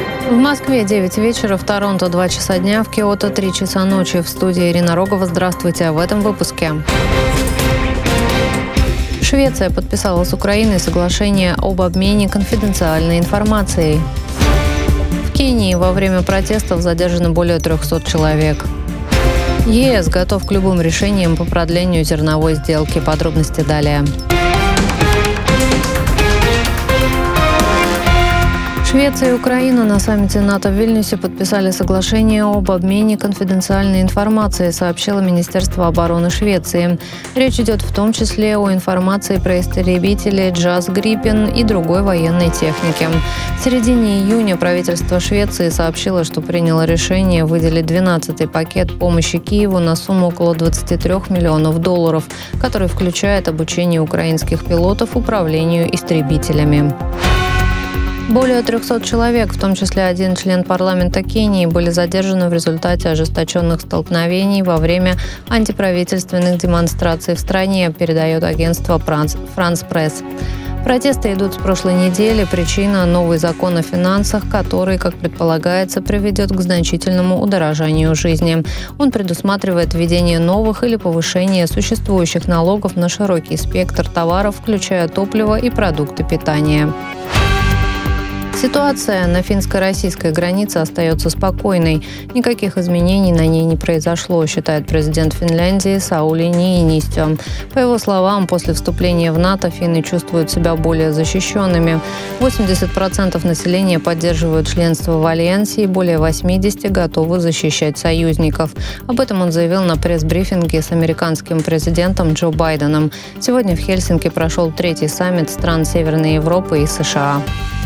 В Москве 9 вечера, в Торонто 2 часа дня, в Киото 3 часа ночи. В студии Ирина Рогова. Здравствуйте. В этом выпуске. Швеция подписала с Украиной соглашение об обмене конфиденциальной информацией. В Кении во время протестов задержано более 300 человек. ЕС готов к любым решениям по продлению зерновой сделки. Подробности далее. Швеция и Украина на саммите НАТО в Вильнюсе подписали соглашение об обмене конфиденциальной информацией, сообщило Министерство обороны Швеции. Речь идет в том числе о информации про истребители «Джаз Гриппен» и другой военной техники. В середине июня правительство Швеции сообщило, что приняло решение выделить 12-й пакет помощи Киеву на сумму около $23 миллионов, который включает обучение украинских пилотов управлению истребителями. Более 300 человек, в том числе один член парламента Кении, были задержаны в результате ожесточенных столкновений во время антиправительственных демонстраций в стране, передает агентство «Франс Пресс». Протесты идут с прошлой недели. Причина – новый закон о финансах, который, как предполагается, приведет к значительному удорожанию жизни. Он предусматривает введение новых или повышение существующих налогов на широкий спектр товаров, включая топливо и продукты питания. Ситуация на финско-российской границе остается спокойной. Никаких изменений на ней не произошло, считает президент Финляндии Саули Ниинистё. По его словам, после вступления в НАТО финны чувствуют себя более защищенными. 80% населения поддерживают членство в Альянсе и более 80% готовы защищать союзников. Об этом он заявил на пресс-брифинге с американским президентом Джо Байденом. Сегодня в Хельсинки прошел 3-й саммит стран Северной Европы и США.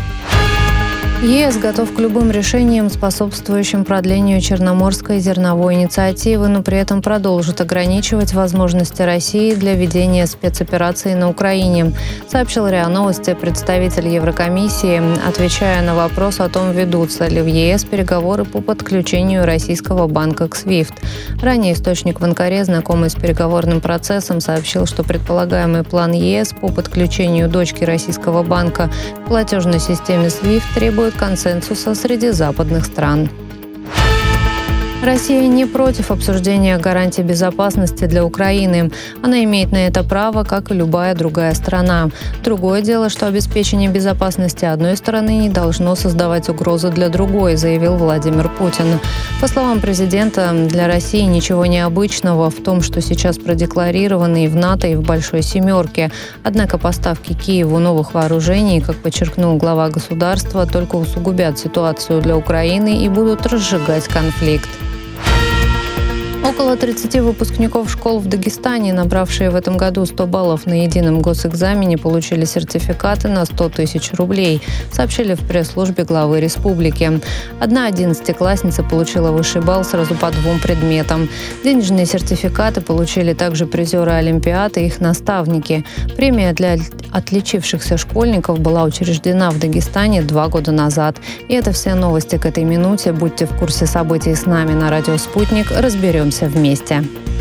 ЕС готов к любым решениям, способствующим продлению Черноморской зерновой инициативы, но при этом продолжит ограничивать возможности России для ведения спецоперации на Украине, сообщил РИА Новости представитель Еврокомиссии, отвечая на вопрос о том, ведутся ли в ЕС переговоры по подключению российского банка к SWIFT. Ранее источник в Анкаре, знакомый с переговорным процессом, сообщил, что предполагаемый план ЕС по подключению дочки российского банка к платежной системе SWIFT требует консенсуса среди западных стран. Россия не против обсуждения гарантий безопасности для Украины. Она имеет на это право, как и любая другая страна. Другое дело, что обеспечение безопасности одной страны не должно создавать угрозу для другой, заявил Владимир Путин. По словам президента, для России ничего необычного в том, что сейчас продекларированы и в НАТО, и в Большой Семерке. Однако поставки Киеву новых вооружений, как подчеркнул глава государства, только усугубят ситуацию для Украины и будут разжигать конфликт. Около 30 выпускников школ в Дагестане, набравшие в этом году 100 баллов на едином госэкзамене, получили сертификаты на 100 тысяч рублей, сообщили в пресс-службе главы республики. Одна 11-классница получила высший балл сразу по 2 предметам. Денежные сертификаты получили также призеры Олимпиады и их наставники. Премия для отличившихся школьников была учреждена в Дагестане 2 года назад. И это все новости к этой минуте. Будьте в курсе событий с нами на радио «Спутник». Разберемся вместе.